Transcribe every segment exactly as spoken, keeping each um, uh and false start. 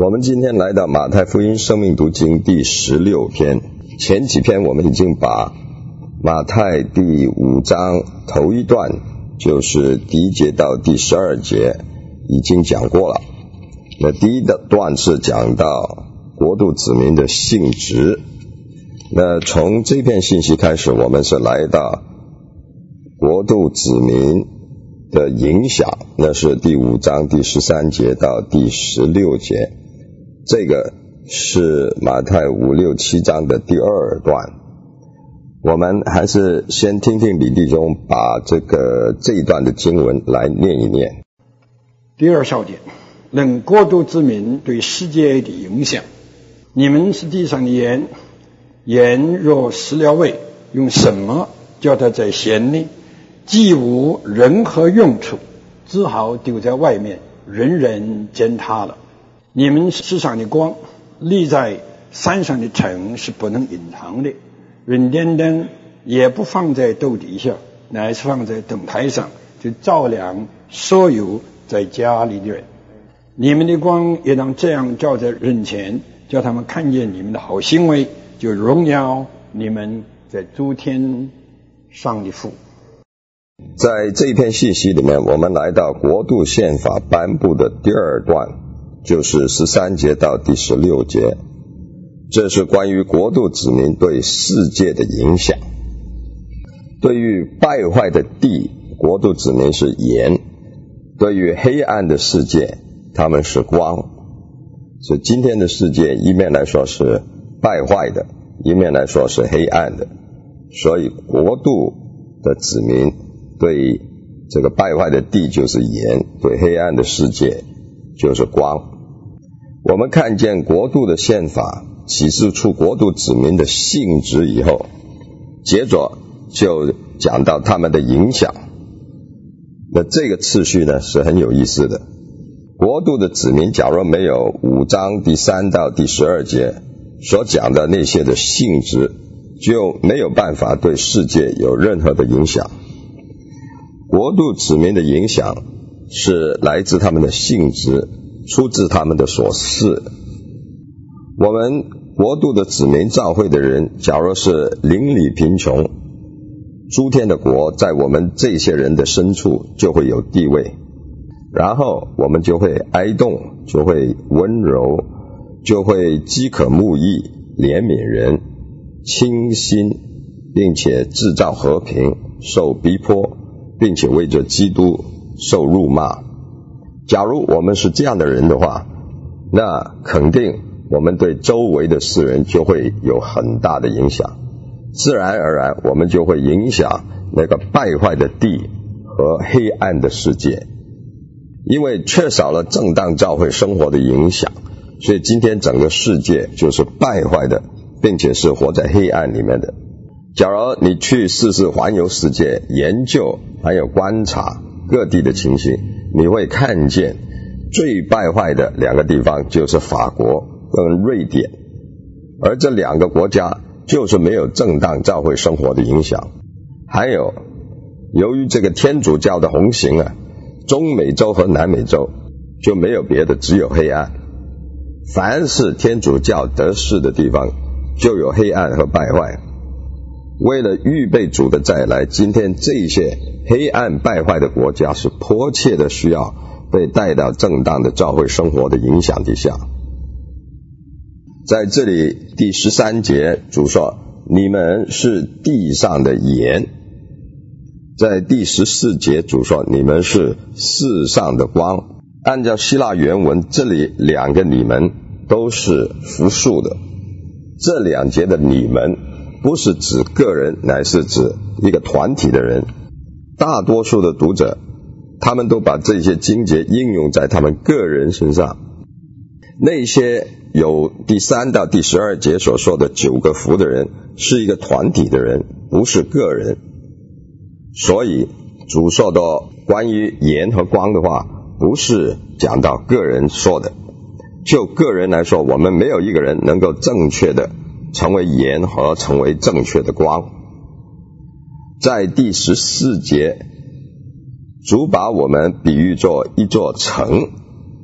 我们今天来到马太福音生命读经第十六篇，前几篇我们已经把马太第五章头一段，就是第一节到第十二节已经讲过了。那第一段是讲到国度子民的性质，那从这篇信息开始，我们是来到国度子民的影响，那是第五章第十三节到第十六节，这个是马太五六七章的第二段。我们还是先听听李弟兄把这个这一段的经文来念一念。 第二小点，论国度之民对世界的影响。你们是地上的盐，盐若失了味，用什么叫它再咸呢？既无任何用处，只好丢在外面，人人践踏了。你们是世上的光，立在山上的城是不能隐藏的。人点灯也不放在斗底下，乃是放在灯台上，就照亮所有在家里的人。你们的光也当这样照在人前，叫他们看见你们的好行为，就荣耀你们在诸天上的父。 在这一篇信息里面，我们来到国度宪法颁布的第二段，就是十三节到第十六节，这是关于国度子民对世界的影响。对于败坏的地，国度子民是盐；对于黑暗的世界，他们是光。所以今天的世界一面来说是败坏的，一面来说是黑暗的，所以国度的子民对这个败坏的地就是盐，对黑暗的世界就是光。我们看见国度的宪法启示出国度子民的性质以后，接着就讲到他们的影响。那这个次序呢是很有意思的。国度的子民假如没有五章第三到第十二节所讲的那些的性质，就没有办法对世界有任何的影响。国度子民的影响是来自他们的性质，出自他们的所事。我们国度的子民教会的人，假如是邻里贫穷，诸天的国在我们这些人的深处就会有地位，然后我们就会哀动，就会温柔，就会饥渴慕义，怜悯人，清心，并且制造和平，受逼迫，并且为着基督受辱骂。假如我们是这样的人的话，那肯定我们对周围的世人就会有很大的影响，自然而然我们就会影响那个败坏的地和黑暗的世界。因为缺少了正当教会生活的影响，所以今天整个世界就是败坏的，并且是活在黑暗里面的。假如你去试试环游世界，研究还有观察各地的情形，你会看见最败坏的两个地方就是法国跟瑞典，而这两个国家就是没有正当教会生活的影响。还有由于这个天主教的横行啊，中美洲和南美洲就没有别的，只有黑暗。凡是天主教得势的地方就有黑暗和败坏。为了预备主的再来，今天这些黑暗败坏的国家是迫切的需要被带到正当的教会生活的影响底下。在这里第十三节主说你们是地上的盐，在第十四节主说你们是世上的光。按照希腊原文，这里两个你们都是复数的，这两节的你们不是指个人，乃是指一个团体的人。大多数的读者他们都把这些经节应用在他们个人身上。那些有第三到第十二节所说的九个福的人是一个团体的人，不是个人。所以主说的关于盐和光的话，不是讲到个人说的。就个人来说，我们没有一个人能够正确的成为盐和成为正确的光。在第十四节，主把我们比喻作一座城，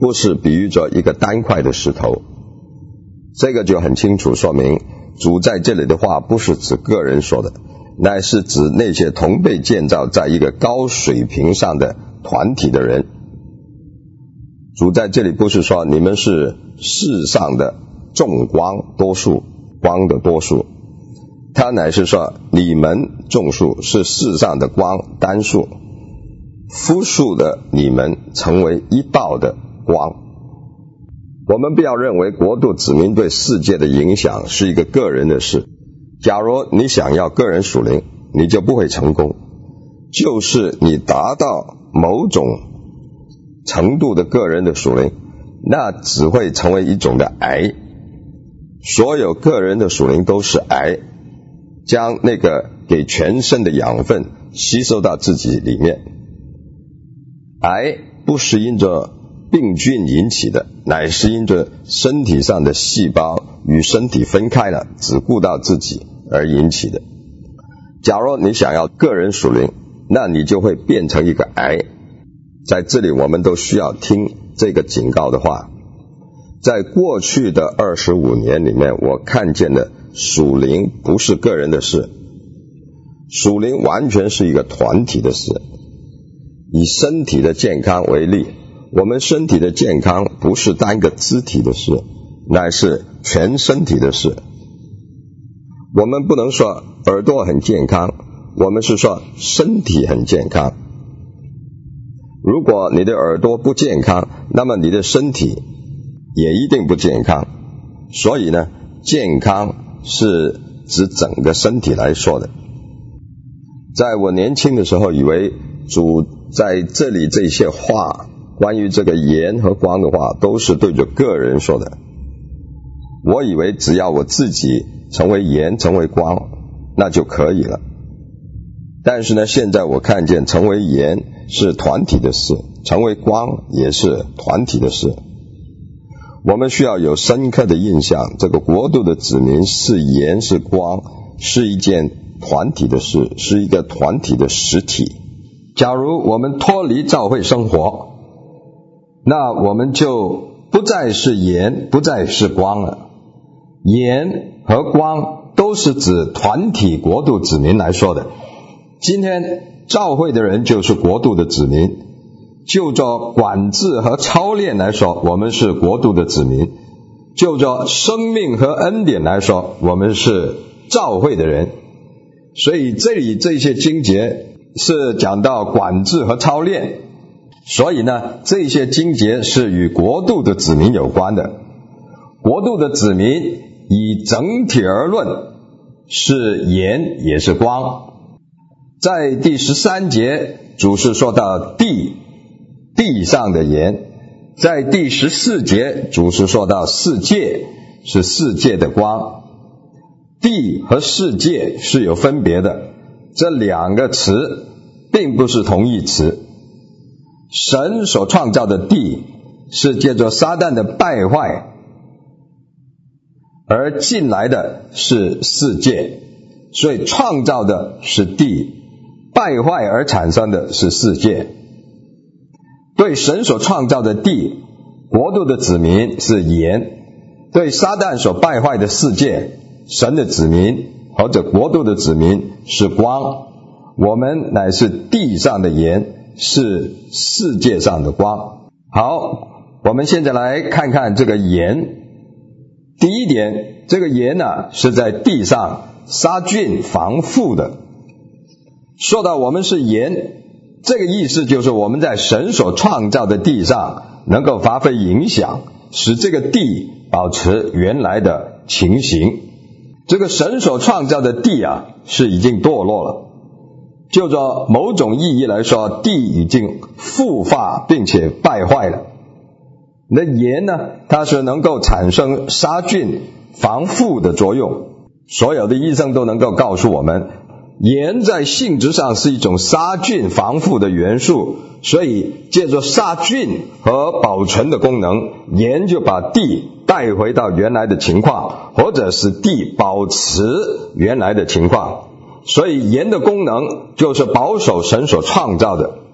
不是比喻着一个单块的石头。这个就很清楚说明，主在这里的话不是指个人说的，乃是指那些同被建造在一个高水平上的团体的人。主在这里不是说你们是世上的众光多数，光的多数，他乃是说你们众数是世上的光单数，复数的你们成为一道的光。我们不要认为国度子民对世界的影响是一个个人的事。假如你想要个人属灵，你就不会成功。就是你达到某种程度的个人的属灵，那只会成为一种的癌。所有个人的属灵都是癌，将那个给全身的养分吸收到自己里面。癌不是因着病菌引起的，乃是因着身体上的细胞与身体分开了，只顾到自己而引起的。假如你想要个人属灵，那你就会变成一个癌。在这里我们都需要听这个警告的话。在过去的二十五年里面，我看见的属灵不是个人的事，属灵完全是一个团体的事。以身体的健康为例，我们身体的健康不是单个肢体的事，乃是全身体的事。我们不能说耳朵很健康，我们是说身体很健康。如果你的耳朵不健康，那么你的身体也一定不健康。所以呢，健康是指整个身体来说的。在我年轻的时候，以为主在这里这些话，关于这个盐和光的话，都是对着个人说的。我以为只要我自己成为盐，成为光，那就可以了。但是呢，现在我看见成为盐是团体的事，成为光也是团体的事。我们需要有深刻的印象，这个国度的子民是盐是光，是一件团体的事，是一个团体的实体。假如我们脱离教会生活，那我们就不再是盐，不再是光了。盐和光都是指团体国度子民来说的。今天教会的人就是国度的子民，就着管制和操练来说，我们是国度的子民；就着生命和恩典来说，我们是教会的人。所以这里这些经节是讲到管制和操练，所以呢，这些经节是与国度的子民有关的。国度的子民以整体而论，是盐也是光。在第十三节，主是说到地，地上的盐；在第十四节，主是说到世界，是世界的光。地和世界是有分别的，这两个词并不是同义词。神所创造的地是借着撒旦的败坏而进来的是世界，所以创造的是地，败坏而产生的是世界。对神所创造的地，国度的子民是盐；对撒旦所败坏的世界，神的子民或者国度的子民是光。我们乃是地上的盐，是世界上的光。好，我们现在来看看这个盐。第一点，这个盐呢，是在地上杀菌防腐的。说到我们是盐，这个意思就是我们在神所创造的地上能够发挥影响，使这个地保持原来的情形。这个神所创造的地啊，是已经堕落了。就着某种意义来说，地已经腐化并且败坏了。那盐呢，它是能够产生杀菌防腐的作用。所有的医生都能够告诉我们，盐在性质上是一种杀菌防腐的元素，所以借着杀菌和保存的功能，盐就把地带回到原来的情况，或者使地保持原来的情况。所以盐的功能就是保守神所创造的。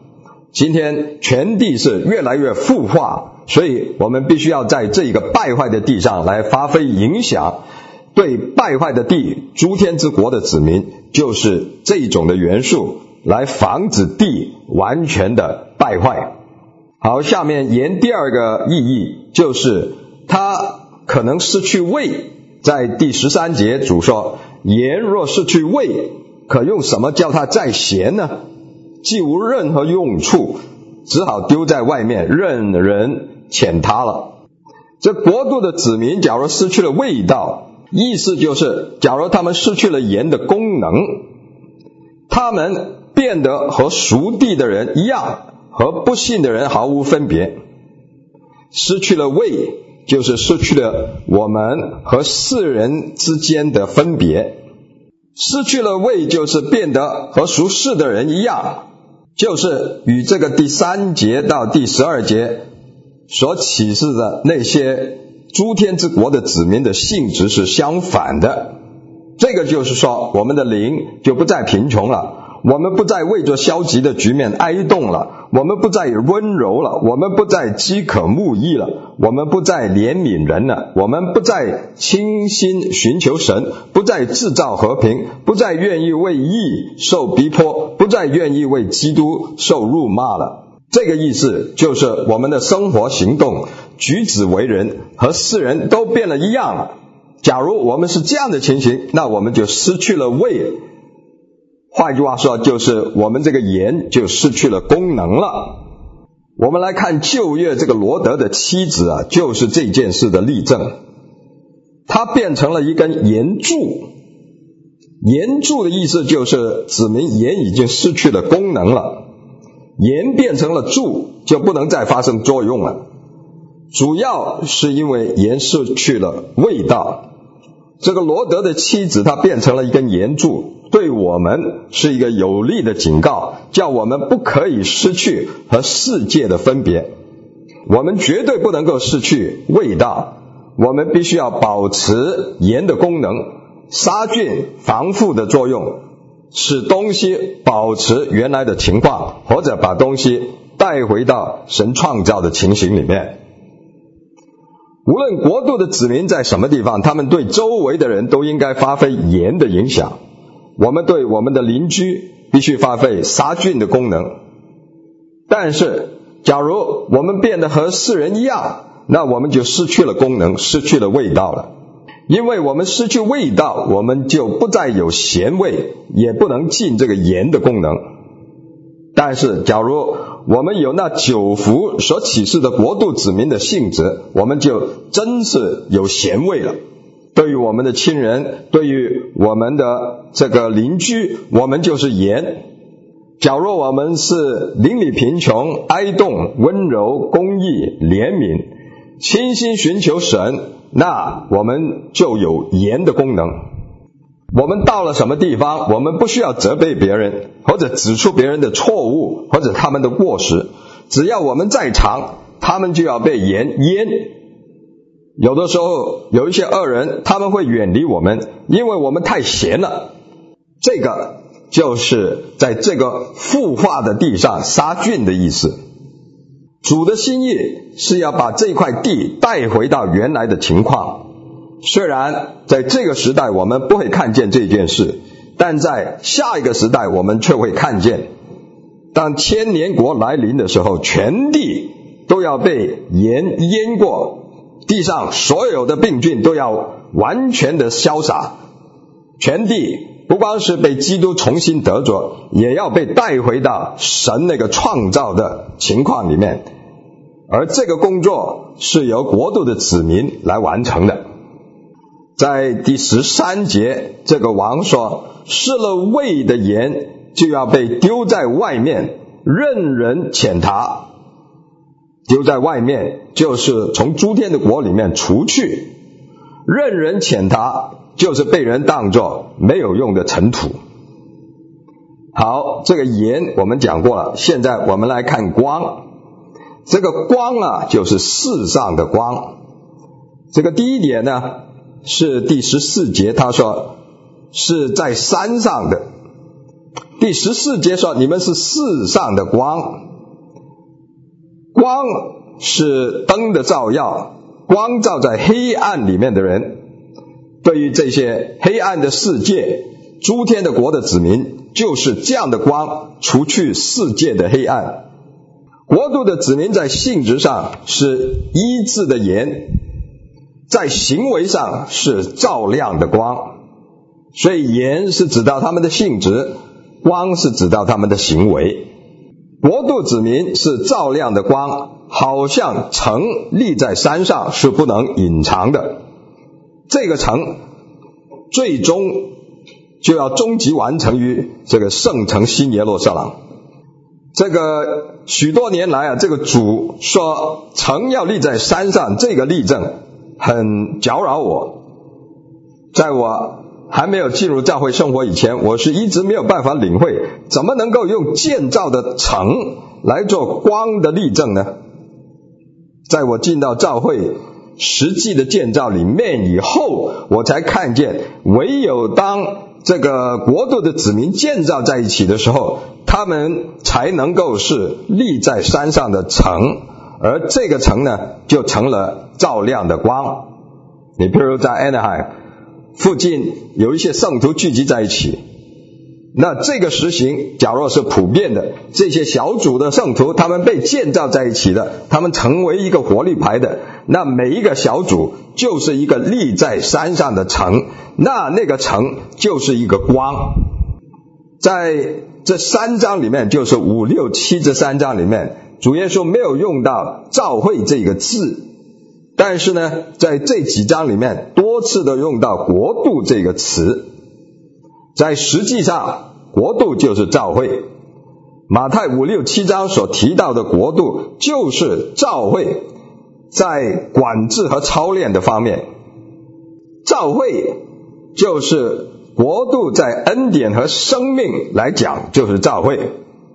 今天全地是越来越腐化，所以我们必须要在这一个败坏的地上来发挥影响。对败坏的地，诸天之国的子民就是这种的元素，来防止地完全的败坏。好，下面盐第二个意义就是它可能失去味。在第十三节主说，盐若失去味，可用什么叫它再咸呢？既无任何用处，只好丢在外面，任人践踏了。这国度的子民假如失去了味道，意思就是假如他们失去了盐的功能，他们变得和属地的人一样，和不信的人毫无分别。失去了味，就是失去了我们和世人之间的分别。失去了味，就是变得和属世的人一样，就是与这个第三节到第十二节所启示的那些诸天之国的子民的性质是相反的。这个就是说，我们的灵就不再贫穷了，我们不再为着消极的局面哀动了，我们不再温柔了，我们不再饥渴慕义了，我们不再怜悯人了，我们不再倾心寻求神，不再制造和平，不再愿意为义受逼迫，不再愿意为基督受辱骂了。这个意思就是我们的生活行动举止为人和世人都变了一样了。假如我们是这样的情形，那我们就失去了味，换句话说，就是我们这个盐就失去了功能了。我们来看旧约这个罗德的妻子啊，就是这件事的例证。她变成了一根盐柱，盐柱的意思就是指明盐已经失去了功能了，盐变成了柱，就不能再发生作用了。主要是因为盐失去了味道。这个罗德的妻子她变成了一根盐柱，对我们是一个有力的警告，叫我们不可以失去和世界的分别。我们绝对不能够失去味道，我们必须要保持盐的功能，杀菌防腐的作用，使东西保持原来的情况，或者把东西带回到神创造的情形里面。无论国度的子民在什么地方，他们对周围的人都应该发挥盐的影响。我们对我们的邻居必须发挥杀菌的功能。但是假如我们变得和世人一样，那我们就失去了功能，失去了味道了。因为我们失去味道，我们就不再有咸味，也不能尽这个盐的功能。但是假如我们有那九福所启示的国度子民的性质，我们就真是有咸味了。对于我们的亲人，对于我们的这个邻居，我们就是盐。假如我们是邻里贫穷、哀动、温柔、公义、怜悯、倾心寻求神，那我们就有盐的功能。我们到了什么地方，我们不需要责备别人，或者指出别人的错误，或者他们的过失。只要我们在场，他们就要被盐淹。有的时候有一些恶人，他们会远离我们，因为我们太闲了。这个就是在这个腐化的地上杀菌的意思。主的心意是要把这块地带回到原来的情况。虽然在这个时代我们不会看见这件事，但在下一个时代我们却会看见。当千年国来临的时候，全地都要被盐淹过，地上所有的病菌都要完全的消洒，全地不光是被基督重新得着，也要被带回到神那个创造的情况里面。而这个工作是由国度的子民来完成的。在第十三节，这个王说，失了味的盐就要被丢在外面，任人践踏。丢在外面就是从诸天的国里面除去，任人践踏就是被人当作没有用的尘土。好，这个盐我们讲过了，现在我们来看光。这个光啊，就是世上的光。这个第一点呢，是第十四节，他说是在山上的。第十四节说你们是世上的光。 光是灯的照耀，光照在黑暗里面的人，对于这些黑暗的世界，诸天的国的子民就是这样的光，除去世界的黑暗。国度的子民在性质上是医治的盐，在行为上是照亮的光。所以盐是指到他们的性质，光是指到他们的行为。国度子民是照亮的光，好像城立在山上，是不能隐藏的。这个城最终就要终极完成于这个圣城新耶路撒冷。这个许多年来啊，这个主说城要立在山上，这个例证很搅扰我。在我还没有进入教会生活以前，我是一直没有办法领会，怎么能够用建造的城来做光的例证呢？在我进到教会实际的建造里面以后，我才看见，唯有当这个国度的子民建造在一起的时候，他们才能够是立在山上的城，而这个城呢，就成了照亮的光。你譬如在 Anaheim附近有一些圣徒聚集在一起，那这个实行假若是普遍的，这些小组的圣徒他们被建造在一起的，他们成为一个活力牌的，那每一个小组就是一个立在山上的城，那那个城就是一个光。在这三章里面，就是五六七这三章里面，主耶稣没有用到教会这个字，但是呢，在这几章里面多次的用到国度这个词。在实际上，国度就是教会。马太五六七章所提到的国度，就是教会在管制和操练的方面。教会就是国度在恩典和生命来讲，就是教会。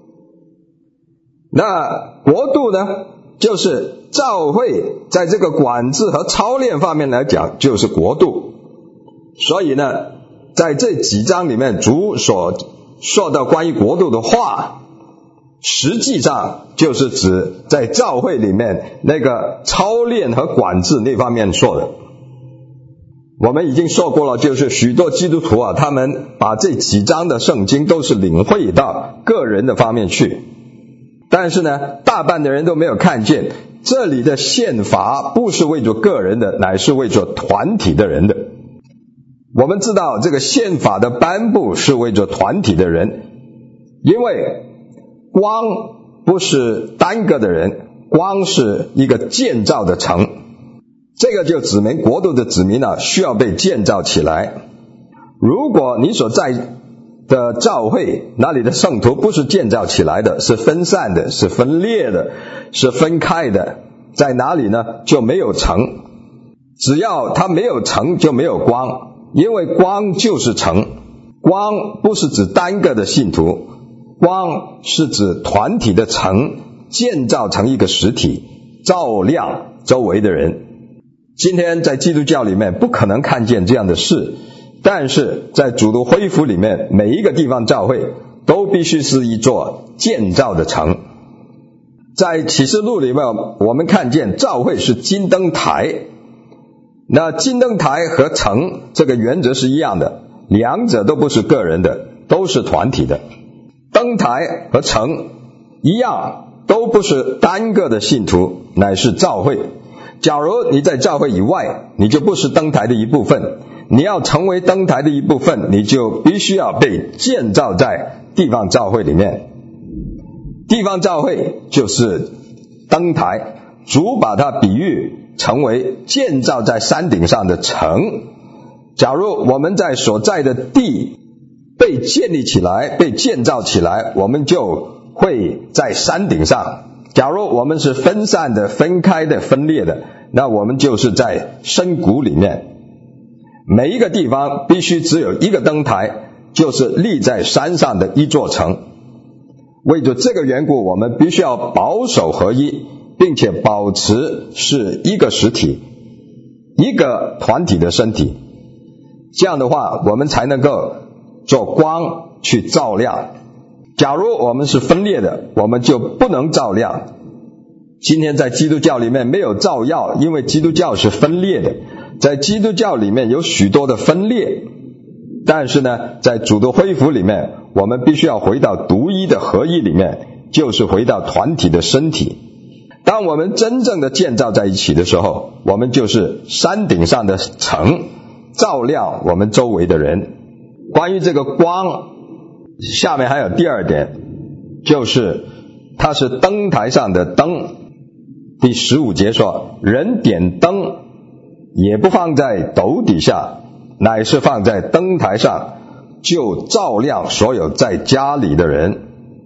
那国度呢，就是教会在这个管制和操练方面来讲，就是国度。所以呢，在这几章里面，主所说到关于国度的话，实际上就是指在教会里面那个操练和管制那方面说的。我们已经说过了，就是许多基督徒啊，他们把这几章的圣经都是领会到个人的方面去，但是呢，大半的人都没有看见这里的宪法不是为着个人的，乃是为着团体的人的。我们知道这个宪法的颁布是为着团体的人，因为光不是单个的人，光是一个建造的城。这个就指明国度的子民啊，需要被建造起来。如果你所在的教会那里的圣徒不是建造起来的，是分散的，是分裂的，是分开的，在哪里呢？就没有城。只要它没有城，就没有光，因为光就是城。光不是指单个的信徒，光是指团体的城，建造成一个实体，照亮周围的人。今天在基督教里面不可能看见这样的事，但是在主的恢复里面，每一个地方教会都必须是一座建造的城。在启示录里面，我们看见教会是金灯台，那金灯台和城这个原则是一样的，两者都不是个人的，都是团体的。灯台和城一样，都不是单个的信徒，乃是教会。假如你在教会以外，你就不是灯台的一部分。你要成为灯台的一部分，你就必须要被建造在地方教会里面。地方教会就是灯台，主把它比喻成为建造在山顶上的城。假如我们在所在的地被建立起来，被建造起来，我们就会在山顶上。假如我们是分散的、分开的、分裂的，那我们就是在深谷里面。每一个地方必须只有一个灯台，就是立在山上的一座城。为着这个缘故，我们必须要保守合一，并且保持是一个实体，一个团体的身体。这样的话，我们才能够做光去照亮。假如我们是分裂的，我们就不能照亮。 今天在基督教里面没有照耀，因为基督教是分裂的，在基督教里面有许多的分裂，但是呢，在主的恢复里面，我们必须要回到独一的合一里面，就是回到团体的身体。当我们真正的建造在一起的时候，我们就是山顶上的城，照亮我们周围的人。关于这个光，下面还有第二点，就是它是灯台上的灯。第十五节说，人点灯也不放在斗底下，乃是放在灯台上，就照亮所有在家里的人。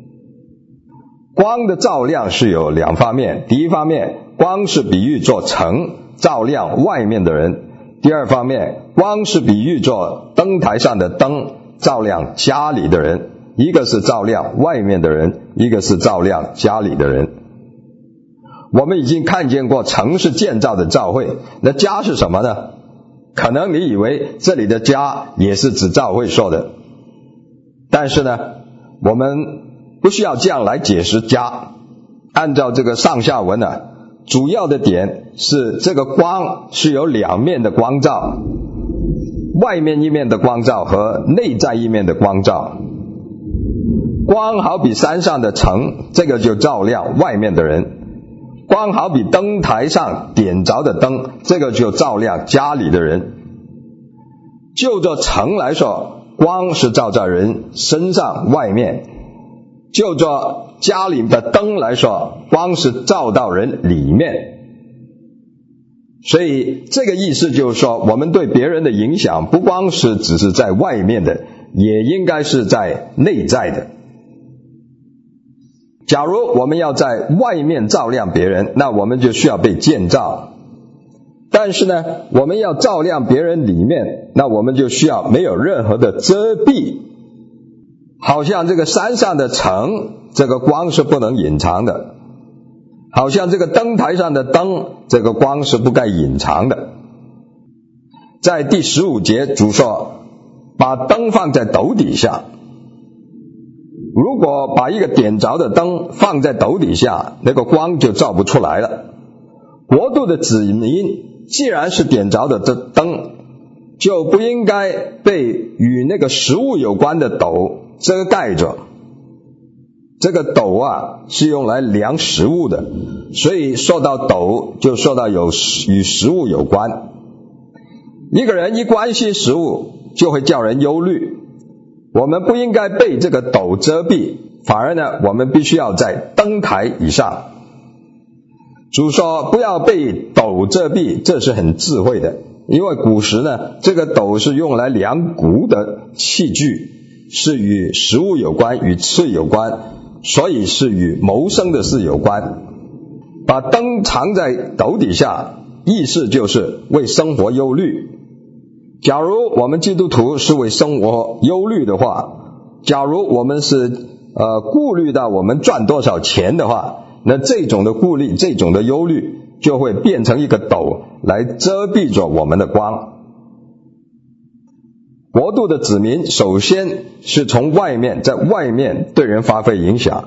光的照亮是有两方面，第一方面，光是比喻作城，照亮外面的人；第二方面，光是比喻作灯台上的灯，照亮家里的人。一个是照亮外面的人，一个是照亮家里的人。我们已经看见过城是建造的教会，那家是什么呢？可能你以为这里的家也是指教会说的，但是呢，我们不需要这样来解释家。按照这个上下文呢，主要的点是这个光是有两面的光照，外面一面的光照和内在一面的光照。光好比山上的城，这个就照亮外面的人；光好比灯台上点着的灯，这个就照亮家里的人。就着城来说，光是照在人身上外面；就着家里的灯来说，光是照到人里面。所以这个意思就是说，我们对别人的影响不光是只是在外面的，也应该是在内在的。假如我们要在外面照亮别人，那我们就需要被建造。但是呢，我们要照亮别人里面，那我们就需要没有任何的遮蔽。好像这个山上的城，这个光是不能隐藏的；好像这个灯台上的灯，这个光是不该隐藏的。在第十五节，主说把灯放在斗底下。如果把一个点着的灯放在斗底下，那个光就照不出来了。国度的子民既然是点着的这灯，就不应该被与那个食物有关的斗遮盖着。这个斗啊是用来量食物的，所以说到斗就说到有与食物有关。一个人一关心食物，就会叫人忧虑。我们不应该被这个斗遮蔽，反而呢，我们必须要在灯台以上。主说不要被斗遮蔽，这是很智慧的，因为古时呢，这个斗是用来量谷的器具，是与食物有关，与吃有关，所以是与谋生的事有关。把灯藏在斗底下，意思就是为生活忧虑。假如我们基督徒是为生活忧虑的话，假如我们是呃顾虑到我们赚多少钱的话，那这种的顾虑，这种的忧虑就会变成一个斗来遮蔽着我们的光。国度的子民首先是从外面，在外面对人发挥影响，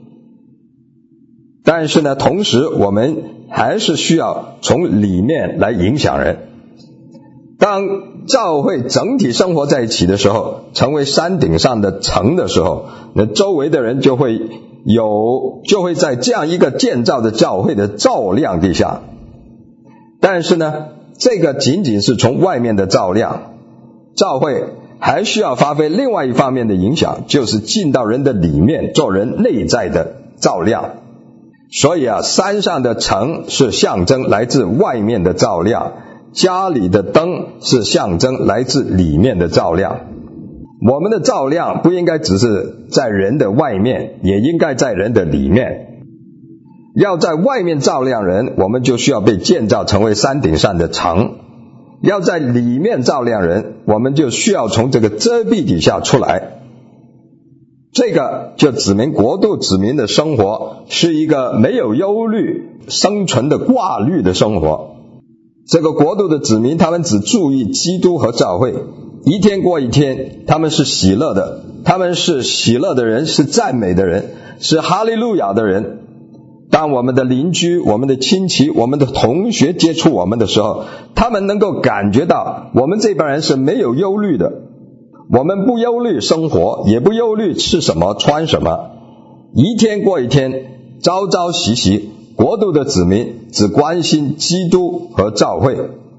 但是呢，同时我们还是需要从里面来影响人。当教会整体生活在一起的时候，成为山顶上的城的时候，那周围的人就会有就会在这样一个建造的教会的照亮底下。但是呢，这个仅仅是从外面的照亮，教会还需要发挥另外一方面的影响，就是进到人的里面，做人内在的照亮。所以啊，山上的城是象征来自外面的照亮，家里的灯是象征来自里面的照亮。我们的照亮不应该只是在人的外面，也应该在人的里面。要在外面照亮人，我们就需要被建造成为山顶上的城；要在里面照亮人，我们就需要从这个遮蔽底下出来。这个就指明国度子民的生活是一个没有忧虑、生存的挂虑的生活。这个国度的子民，他们只注意基督和教会，一天过一天，他们是喜乐的，他们是喜乐的人，是赞美的人，是哈利路亚的人。 当我们的邻居、我们的亲戚、我们的同学接触我们的时候，他们能够感觉到我们这帮人是没有忧虑的，我们不忧虑生活，也不忧虑吃什么穿什么，一天过一天，朝朝夕夕，国度的子民只关心基督和教会。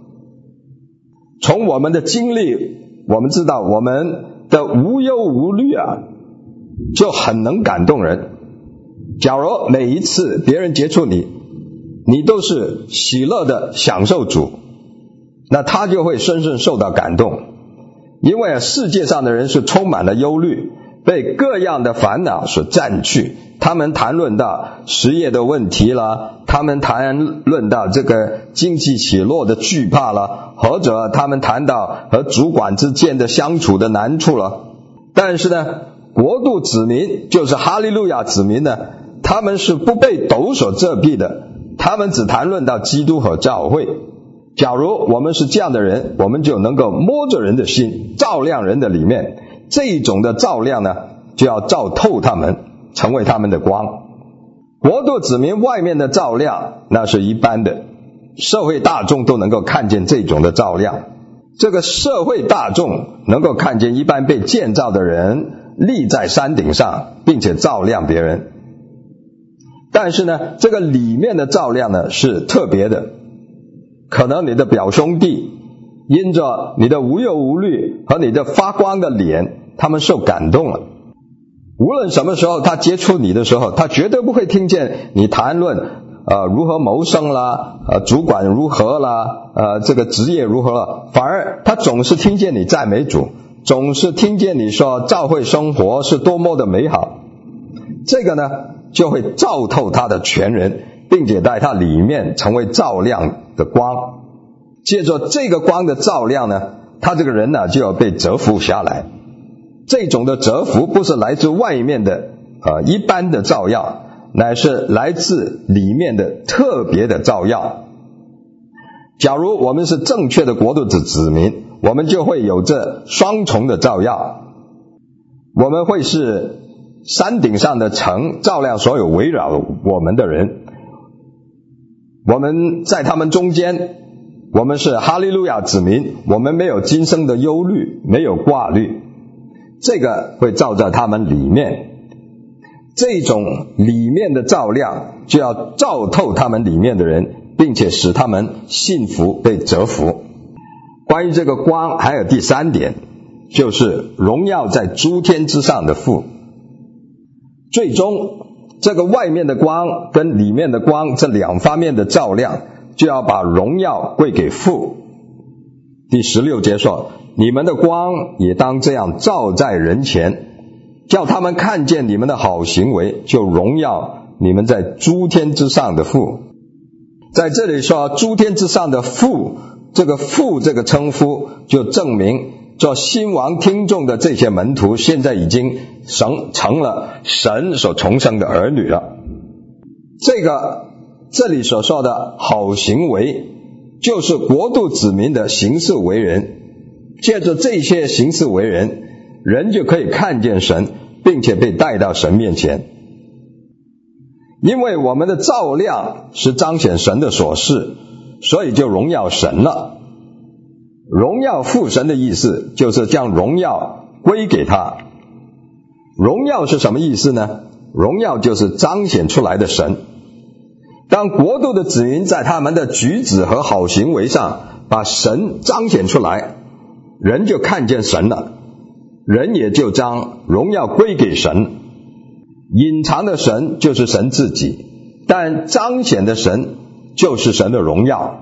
从我们的经历，我们知道我们的无忧无虑啊，就很能感动人。假如每一次别人接触你，你都是喜乐的享受主，那他就会深深受到感动。因为世界上的人是充满了忧虑，被各样的烦恼所占据，他们谈论到失业的问题啦，他们谈论到这个经济起落的惧怕啦，或者他们谈到和主管之间的相处的难处了。但是呢，国度子民，就是哈利路亚子民呢，他们是不被斗所遮蔽的，他们只谈论到基督和教会。假如我们是这样的人，我们就能够摸着人的心，照亮人的里面。这种的照亮呢，就要照透他们，成为他们的光。国度子民外面的照亮，那是一般的，社会大众都能够看见这种的照亮。这个社会大众能够看见一般被建造的人立在山顶上，并且照亮别人。但是呢，这个里面的照亮呢，是特别的。可能你的表兄弟因着你的无忧无虑和你的发光的脸，他们受感动了。无论什么时候他接触你的时候，他绝对不会听见你谈论呃如何谋生啦，呃主管如何啦，呃这个职业如何了，反而他总是听见你赞美主，总是听见你说教会生活是多么的美好。这个呢，就会照透他的全人，并且在他里面成为照亮的光。借着这个光的照亮呢，他这个人呢就要被折服下来。这种的折服不是来自外面的呃一般的照耀，乃是来自里面的特别的照耀。假如我们是正确的国度之子民，我们就会有这双重的照耀。我们会是山顶上的城，照亮所有围绕我们的人。我们在他们中间，我们是哈利路亚子民，我们没有今生的忧虑，没有挂虑，这个会照在他们里面。这种里面的照亮就要照透他们里面的人，并且使他们幸福被折服。关于这个光还有第三点，就是荣耀在诸天之上的父。最终这个外面的光跟里面的光这两方面的照亮，就要把荣耀归给父。第十六节说，你们的光也当这样照在人前，叫他们看见你们的好行为，就荣耀你们在诸天之上的父。在这里说诸天之上的父，这个父这个称呼就证明做新王听众的这些门徒现在已经成成了神所重生的儿女了。这个这里所说的好行为，就是国度子民的行事为人。借着这些行事为人，人就可以看见神，并且被带到神面前。因为我们的照亮是彰显神的所示，所以就荣耀神了。荣耀父神的意思就是将荣耀归给他。荣耀是什么意思呢？荣耀就是彰显出来的神。当国度的子民在他们的举止和好行为上把神彰显出来，人就看见神了，人也就将荣耀归给神。隐藏的神就是神自己，但彰显的神就是神的荣耀。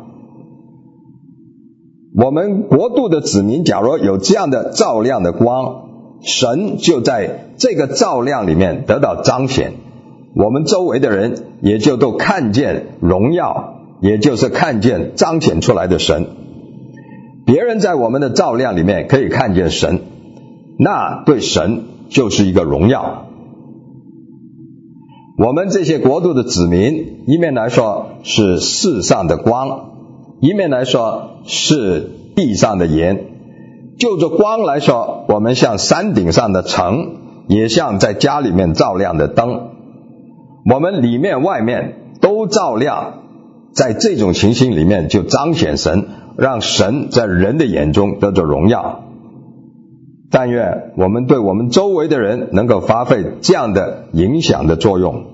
我们国度的子民假如有这样的照亮的光，神就在这个照亮里面得到彰显，我们周围的人也就都看见荣耀，也就是看见彰显出来的神。别人在我们的照亮里面可以看见神，那对神就是一个荣耀。我们这些国度的子民，一面来说是世上的光，一面来说是地上的盐。就着光来说，我们像山顶上的城，也像在家里面照亮的灯。我们里面外面都照亮，在这种情形里面就彰显神，让神在人的眼中得着荣耀。但愿我们对我们周围的人能够发挥这样的影响的作用。